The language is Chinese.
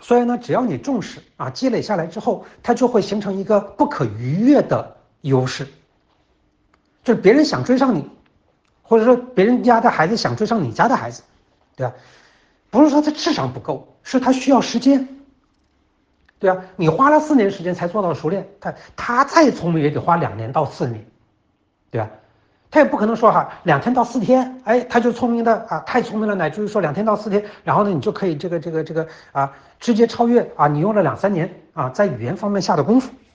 所以呢，只要你重视啊，积累下来之后，它就会形成一个不可逾越的优势。就是别人想追上你，或者说别人家的孩子想追上你家的孩子，对吧？不是说他智商不够，是他需要时间，对吧？你花了4年时间才做到熟练，他再聪明也得花2年到4年，对吧？他也不可能说2天到4天，哎，他就聪明的啊，太聪明了，乃至于说2天到4天，然后呢，你就可以这个直接超越啊，你用了2、3年啊，在语言方面下的功夫。